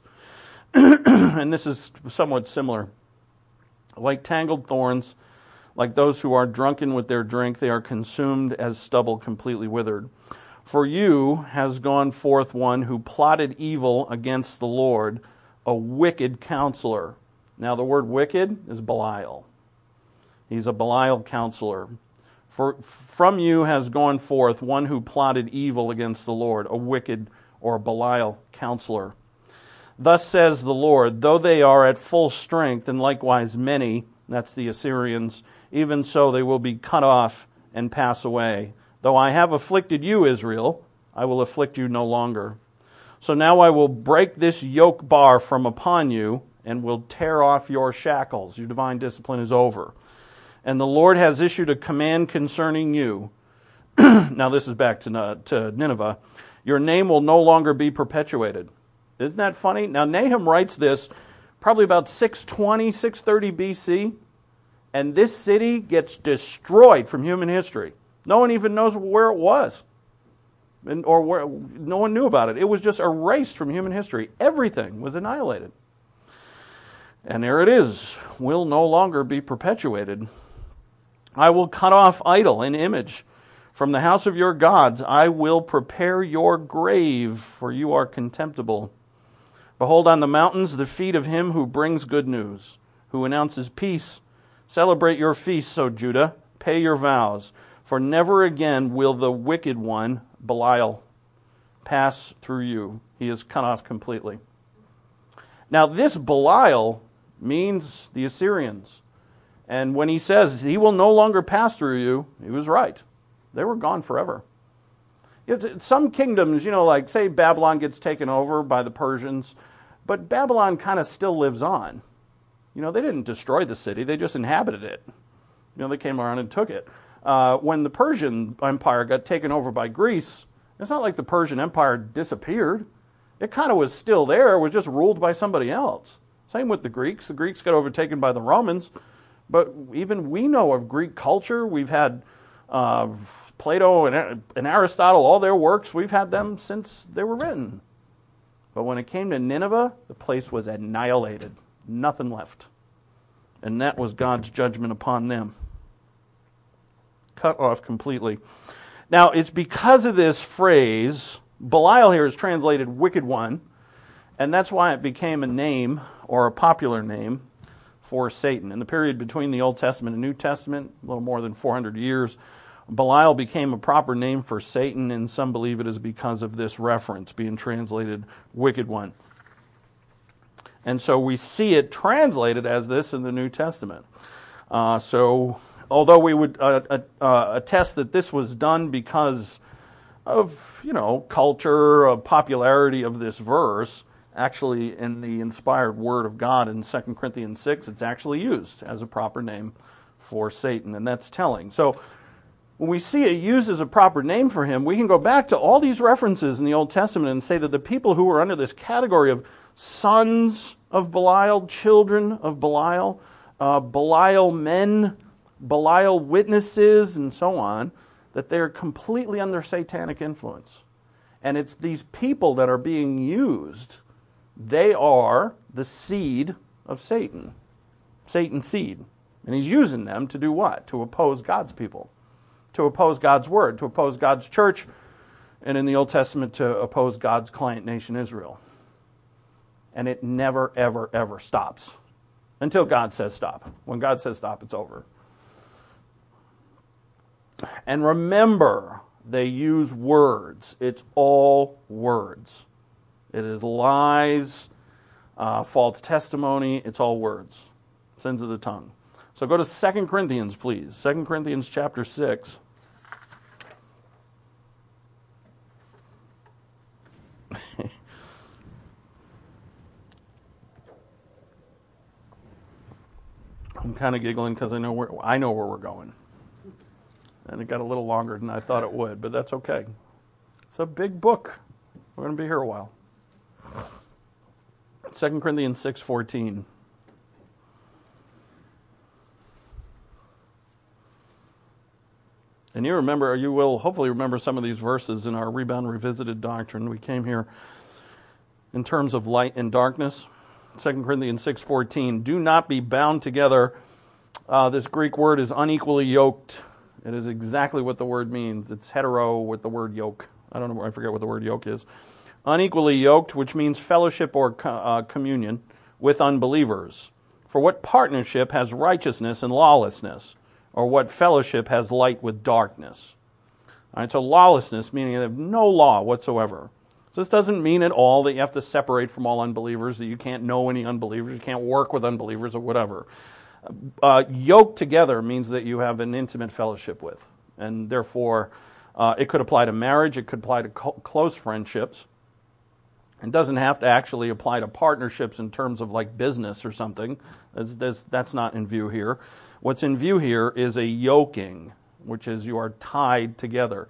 And this is somewhat similar. Like tangled thorns, like those who are drunken with their drink, they are consumed as stubble completely withered. For you has gone forth one who plotted evil against the Lord, a wicked counselor. Now the word wicked is Belial. He's a Belial counselor. For from you has gone forth one who plotted evil against the Lord, a wicked or a Belial counselor. Thus says the Lord, though they are at full strength, and likewise many, that's the Assyrians, even so they will be cut off and pass away. Though I have afflicted you, Israel, I will afflict you no longer. So now I will break this yoke bar from upon you, and will tear off your shackles. Your divine discipline is over. And the Lord has issued a command concerning you. Now this is back to Nineveh. Your name will no longer be perpetuated. Isn't that funny? Now Nahum writes this probably about 620, 630 BC, and this city gets destroyed from human history. No one even knows where it was, or where no one knew about it. It was just erased from human history. Everything was annihilated. And there it is, will no longer be perpetuated. I will cut off idol and image from the house of your gods. I will prepare your grave, for you are contemptible. Behold, on the mountains the feet of him who brings good news, who announces peace. Celebrate your feasts, O Judah, pay your vows, for never again will the wicked one, Belial, pass through you. He is cut off completely. Now this Belial means the Assyrians. And when he says he will no longer pass through you, he was right. They were gone forever. Some kingdoms, like say Babylon gets taken over by the Persians, but Babylon kind of still lives on. They didn't destroy the city, they just inhabited it. They came around and took it. When the Persian Empire got taken over by Greece, it's not like the Persian Empire disappeared. It kind of was still there, it was just ruled by somebody else. Same with the Greeks. The Greeks got overtaken by the Romans, but even we know of Greek culture. We've had Plato and Aristotle, all their works, we've had them since they were written. But when it came to Nineveh, the place was annihilated. Nothing left. And that was God's judgment upon them. Cut off completely. Now, it's because of this phrase, Belial here is translated wicked one, and that's why it became a name, or a popular name, for Satan. In the period between the Old Testament and New Testament, a little more than 400 years, Belial became a proper name for Satan, and some believe it is because of this reference, being translated wicked one. And so we see it translated as this in the New Testament. So although we would attest that this was done because of, culture, popularity of this verse, actually in the inspired Word of God in 2 Corinthians 6, it's actually used as a proper name for Satan, and that's telling. So when we see it used as a proper name for him, we can go back to all these references in the Old Testament and say that the people who were under this category of sons of Belial, children of Belial, Belial men, Belial witnesses, and so on, that they're completely under satanic influence. And it's these people that are being used. They are the seed of Satan, Satan's seed. And he's using them to do what? To oppose God's people, to oppose God's word, to oppose God's church, and in the Old Testament to oppose God's client nation Israel. And it never, ever, ever stops until God says stop. When God says stop, it's over. And remember, they use words. It's all words. It is lies, false testimony. It's all words. Sins of the tongue. So go to 2 Corinthians, please. 2 Corinthians chapter 6. I'm kind of giggling because I know where we're going. And it got a little longer than I thought it would, but that's okay. It's a big book. We're going to be here a while. 2 Corinthians 6:14. And you will hopefully remember some of these verses in our Rebound Revisited doctrine. We came here in terms of light and darkness. 2 Corinthians 6:14. Do not be bound together. This Greek word is unequally yoked. It is exactly what the word means. It's hetero with the word yoke. I forget what the word yoke is. Unequally yoked, which means fellowship or communion with unbelievers. For what partnership has righteousness and lawlessness? Or what fellowship has light with darkness? All right, so lawlessness, meaning they have no law whatsoever. So this doesn't mean at all that you have to separate from all unbelievers, that you can't know any unbelievers, you can't work with unbelievers or whatever. Yoked together means that you have an intimate fellowship with. And therefore, it could apply to marriage, it could apply to close friendships. It doesn't have to actually apply to partnerships in terms of like business or something. That's not in view here. What's in view here is a yoking, which is you are tied together.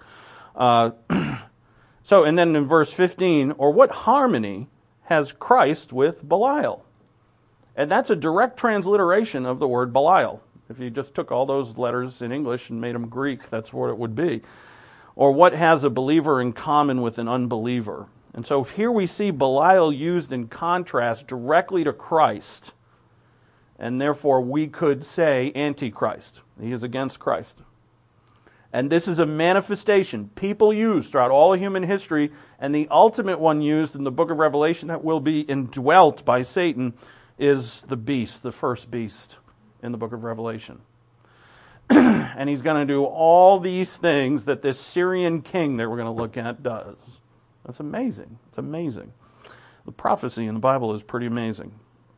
So, and then in verse 15, or what harmony has Christ with Belial? And that's a direct transliteration of the word Belial. If you just took all those letters in English and made them Greek, that's what it would be. Or what has a believer in common with an unbeliever? And so here we see Belial used in contrast directly to Christ. And therefore we could say Antichrist. He is against Christ. And this is a manifestation people use throughout all of human history, and the ultimate one used in the book of Revelation that will be indwelt by Satan is the beast, the first beast in the book of Revelation. And he's going to do all these things that this Syrian king that we're going to look at does. That's amazing. It's amazing. The prophecy in the Bible is pretty amazing.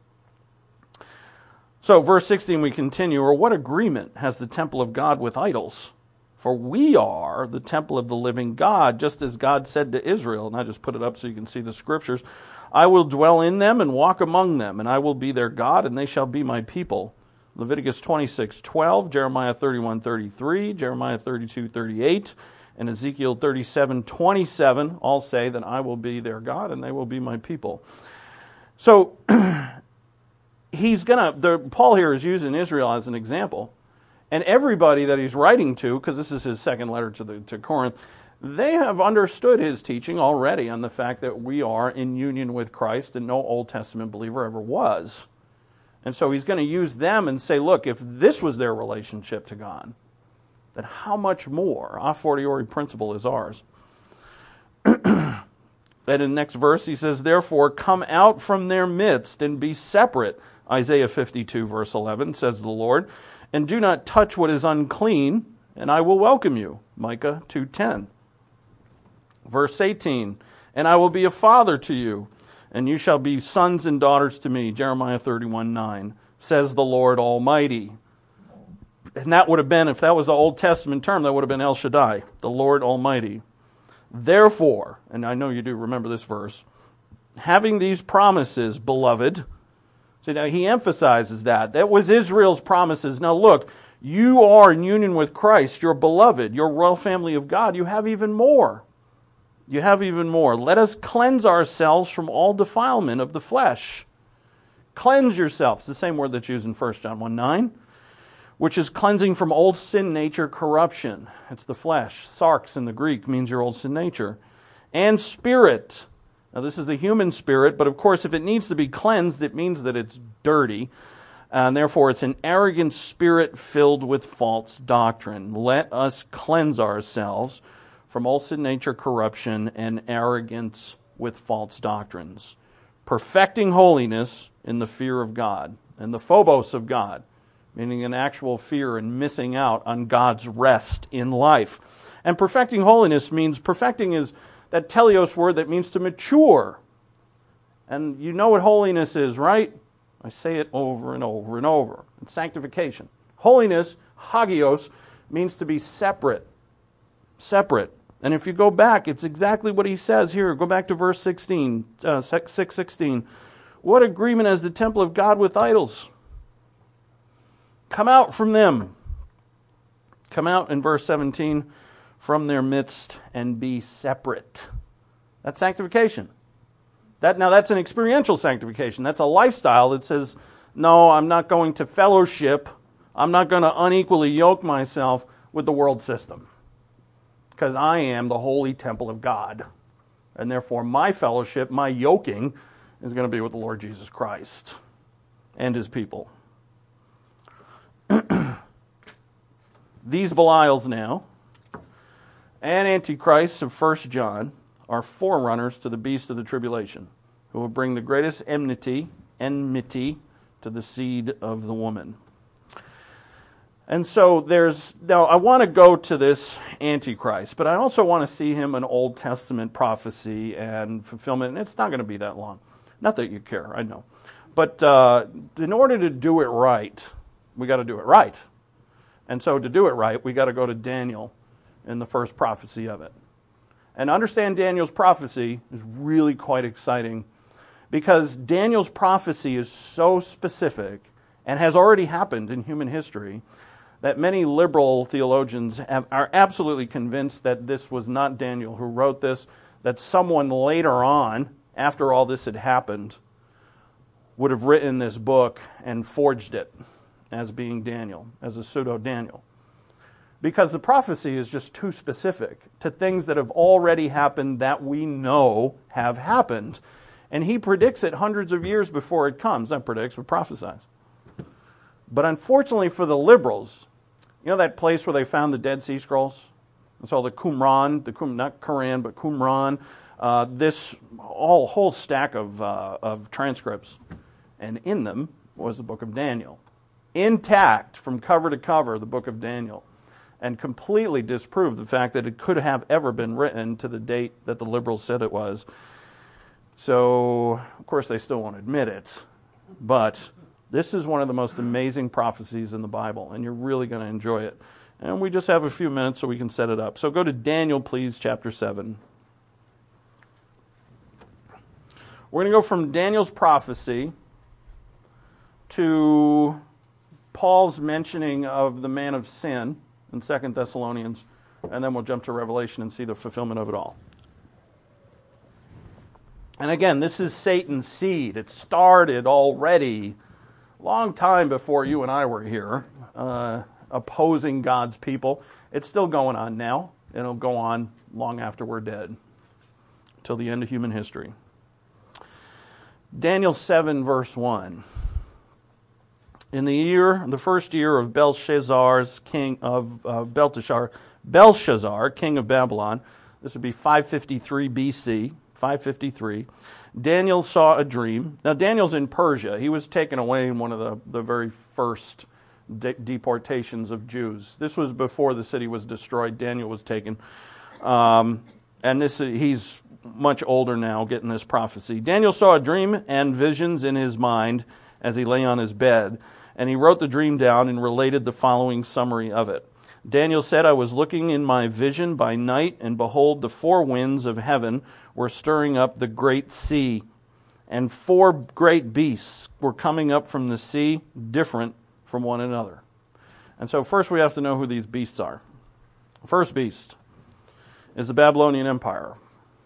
So, verse 16, we continue. Or what agreement has the temple of God with idols? For we are the temple of the living God, just as God said to Israel. And I just put it up so you can see the scriptures. I will dwell in them and walk among them, and I will be their God, and they shall be my people. Leviticus 26:12, Jeremiah 31:33, Jeremiah 32:38, and Ezekiel 37:27 all say that I will be their God, and they will be my people. So Paul here is using Israel as an example. And everybody that he's writing to, because this is his second letter to Corinth, they have understood his teaching already on the fact that we are in union with Christ and no Old Testament believer ever was. And so he's going to use them and say, look, if this was their relationship to God, then how much more a fortiori principle is ours. And in the next verse he says, therefore come out from their midst and be separate. Isaiah 52 verse 11 says the Lord, and do not touch what is unclean, and I will welcome you. Micah 2:10. Verse 18, and I will be a father to you, and you shall be sons and daughters to me. Jeremiah 31:9, says the Lord Almighty. And that would have been, if that was an Old Testament term, that would have been El Shaddai, the Lord Almighty. Therefore, and I know you do remember this verse, having these promises, beloved. See, now he emphasizes that. That was Israel's promises. Now look, you are in union with Christ, your beloved, your royal family of God. You have even more. You have even more. Let us cleanse ourselves from all defilement of the flesh. Cleanse yourself. It's the same word that's used in 1 John 1:9, which is cleansing from old sin nature corruption. It's the flesh. Sarx in the Greek means your old sin nature. And spirit. Now this is the human spirit, but of course if it needs to be cleansed, it means that it's dirty. And therefore it's an arrogant spirit filled with false doctrine. Let us cleanse ourselves from old sin nature corruption and arrogance with false doctrines. Perfecting holiness in the fear of God and the phobos of God, meaning an actual fear and missing out on God's rest in life. And perfecting holiness means, perfecting is that teleos word that means to mature. And you know what holiness is, right? I say it over and over and over. It's sanctification. Holiness, hagios, means to be separate. Separate. And if you go back, it's exactly what he says here. Go back to verse 16, 6:16. What agreement has the temple of God with idols? Come out from them. Come out in verse 17 from their midst and be separate. That's sanctification. Now that's an experiential sanctification. That's a lifestyle that says, no, I'm not going to fellowship. I'm not going to unequally yoke myself with the world system. Because I am the holy temple of God. And therefore my fellowship, my yoking, is going to be with the Lord Jesus Christ and his people. These Belials now and Antichrists of 1 John are forerunners to the beast of the tribulation, who will bring the greatest enmity to the seed of the woman. And so now I want to go to this Antichrist, but I also want to see him an Old Testament prophecy and fulfillment, and it's not going to be that long. Not that you care, I know. But in order to do it right, we got to do it right. And so to do it right, we got to go to Daniel in the first prophecy of it. And understand Daniel's prophecy is really quite exciting because Daniel's prophecy is so specific and has already happened in human history that many liberal theologians are absolutely convinced that this was not Daniel who wrote this, that someone later on, after all this had happened, would have written this book and forged it as being Daniel, as a pseudo-Daniel. Because the prophecy is just too specific to things that have already happened that we know have happened. And he predicts it hundreds of years before it comes. Not predicts, but prophesies. But unfortunately for the liberals, you know that place where they found the Dead Sea Scrolls? It's all the Qumran, not Quran, but Qumran. This whole stack of transcripts. And in them was the book of Daniel. Intact from cover to cover, the book of Daniel. And completely disproved the fact that it could have ever been written to the date that the liberals said it was. So, of course, they still won't admit it. But this is one of the most amazing prophecies in the Bible, and you're really going to enjoy it. And we just have a few minutes so we can set it up. So go to Daniel, please, chapter 7. We're going to go from Daniel's prophecy to Paul's mentioning of the man of sin in 2 Thessalonians, and then we'll jump to Revelation and see the fulfillment of it all. And again, this is Satan's seed. It started already long time before you and I were here, opposing God's people. It's still going on now. It'll go on long after we're dead, till the end of human history. Daniel 7, verse 1. In the first year of Belshazzar, king of Babylon, this would be 553 BC, 553, Daniel saw a dream. Now, Daniel's in Persia. He was taken away in one of the very first deportations of Jews. This was before the city was destroyed. Daniel was taken. And he's much older now, getting this prophecy. Daniel saw a dream and visions in his mind as he lay on his bed. And he wrote the dream down and related the following summary of it. Daniel said, I was looking in my vision by night, and behold, the four winds of heaven were stirring up the great sea. And four great beasts were coming up from the sea, different from one another. And so first we have to know who these beasts are. The first beast is the Babylonian Empire.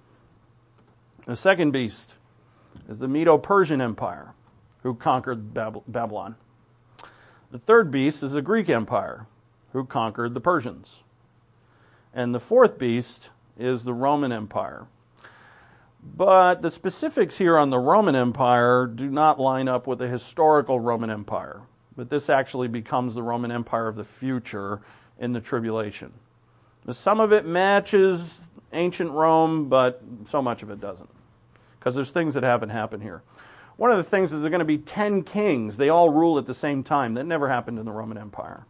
The second beast is the Medo-Persian Empire, who conquered Babylon. The third beast is the Greek Empire, who conquered the Persians. And the fourth beast is the Roman Empire. But the specifics here on the Roman Empire do not line up with the historical Roman Empire. But this actually becomes the Roman Empire of the future in the tribulation. Some of it matches ancient Rome, but so much of it doesn't. Because there's things that haven't happened here. One of the things is there are going to be 10 kings. They all rule at the same time. That never happened in the Roman Empire.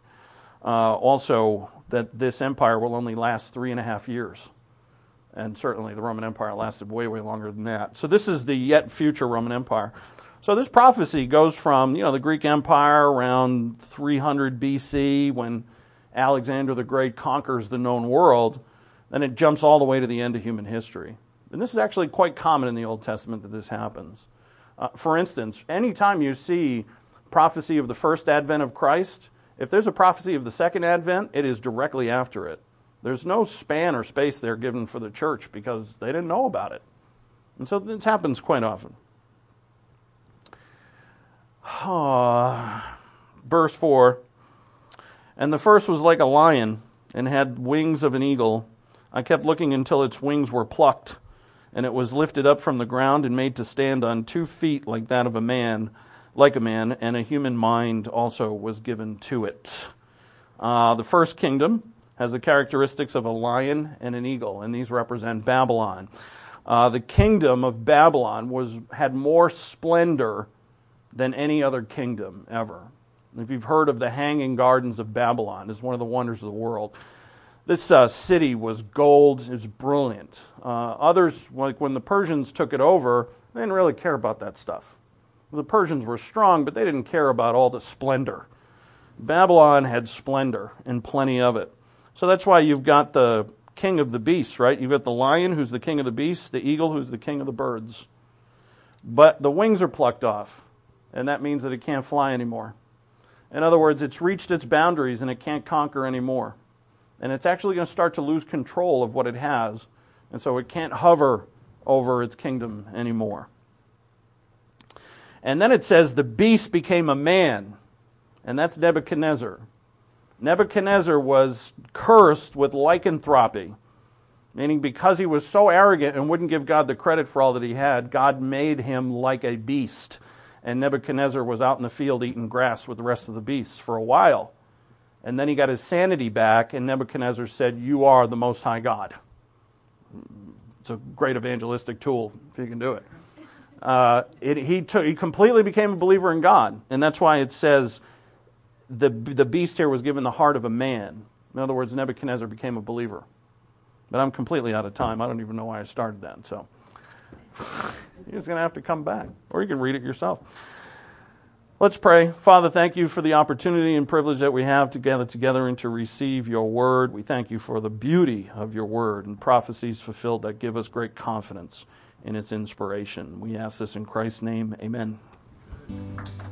Also, that this empire will only last 3.5 years. And certainly the Roman Empire lasted way, way longer than that. So this is the yet future Roman Empire. So this prophecy goes from, the Greek Empire around 300 BC when Alexander the Great conquers the known world. Then it jumps all the way to the end of human history. And this is actually quite common in the Old Testament that this happens. For instance, anytime you see prophecy of the first advent of Christ, if there's a prophecy of the second advent, it is directly after it. There's no span or space there given for the church because they didn't know about it. And so this happens quite often. Verse 4, and the first was like a lion and had wings of an eagle. I kept looking until its wings were plucked, and it was lifted up from the ground and made to stand on 2 feet like that of a man, and a human mind also was given to it. The first kingdom has the characteristics of a lion and an eagle, and these represent Babylon. The kingdom of Babylon had more splendor than any other kingdom ever. If you've heard of the Hanging Gardens of Babylon, it's one of the wonders of the world. This city was gold, it was brilliant. Others, like when the Persians took it over, they didn't really care about that stuff. The Persians were strong, but they didn't care about all the splendor. Babylon had splendor and plenty of it. So that's why you've got the king of the beasts, right? You've got the lion who's the king of the beasts, the eagle who's the king of the birds. But the wings are plucked off, and that means that it can't fly anymore. In other words, it's reached its boundaries and it can't conquer anymore. And it's actually going to start to lose control of what it has, and so it can't hover over its kingdom anymore. And then it says the beast became a man, and that's Nebuchadnezzar. Nebuchadnezzar was cursed with lycanthropy, meaning because he was so arrogant and wouldn't give God the credit for all that he had, God made him like a beast. And Nebuchadnezzar was out in the field eating grass with the rest of the beasts for a while. And then he got his sanity back, and Nebuchadnezzar said, "You are the Most High God." It's a great evangelistic tool if you can do it. He completely became a believer in God, and that's why it says the beast here was given the heart of a man. In other words, Nebuchadnezzar became a believer. But I'm completely out of time. I don't even know why I started that. So you're just going to have to come back, or you can read it yourself. Let's pray. Father, thank you for the opportunity and privilege that we have to gather together and to receive your word. We thank you for the beauty of your word and prophecies fulfilled that give us great confidence in its inspiration. We ask this in Christ's name. Amen.